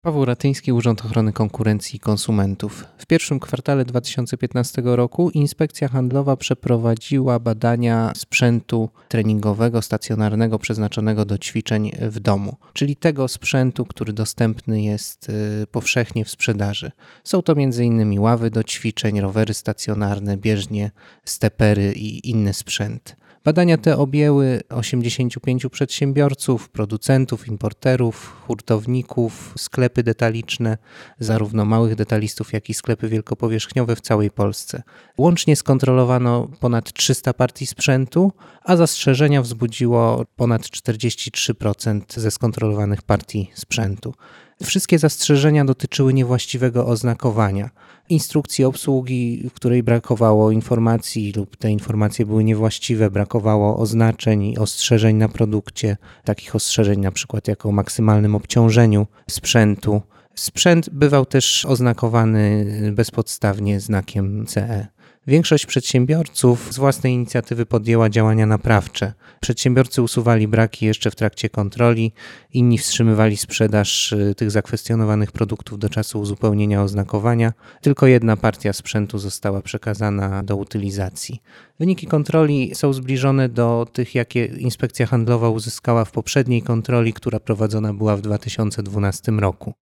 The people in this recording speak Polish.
Paweł Ratyński, Urząd Ochrony Konkurencji i Konsumentów. W pierwszym kwartale 2015 roku Inspekcja Handlowa przeprowadziła badania sprzętu treningowego, stacjonarnego przeznaczonego do ćwiczeń w domu, czyli tego sprzętu, który dostępny jest powszechnie w sprzedaży. Są to m.in. ławy do ćwiczeń, rowery stacjonarne, bieżnie, stepery i inny sprzęt. Badania te objęły 85 przedsiębiorców, producentów, importerów, hurtowników, sklepy detaliczne, zarówno małych detalistów, jak i sklepy wielkopowierzchniowe w całej Polsce. Łącznie skontrolowano ponad 300 partii sprzętu, a zastrzeżenia wzbudziło ponad 43% ze skontrolowanych partii sprzętu. Wszystkie zastrzeżenia dotyczyły niewłaściwego oznakowania, instrukcji obsługi, w której brakowało informacji lub te informacje były niewłaściwe, brakowało oznaczeń i ostrzeżeń na produkcie, takich ostrzeżeń na przykład jak o maksymalnym obciążeniu sprzętu. Sprzęt bywał też oznakowany bezpodstawnie znakiem CE. Większość przedsiębiorców z własnej inicjatywy podjęła działania naprawcze. Przedsiębiorcy usuwali braki jeszcze w trakcie kontroli, inni wstrzymywali sprzedaż tych zakwestionowanych produktów do czasu uzupełnienia oznakowania. Tylko jedna partia sprzętu została przekazana do utylizacji. Wyniki kontroli są zbliżone do tych, jakie Inspekcja Handlowa uzyskała w poprzedniej kontroli, która prowadzona była w 2012 roku.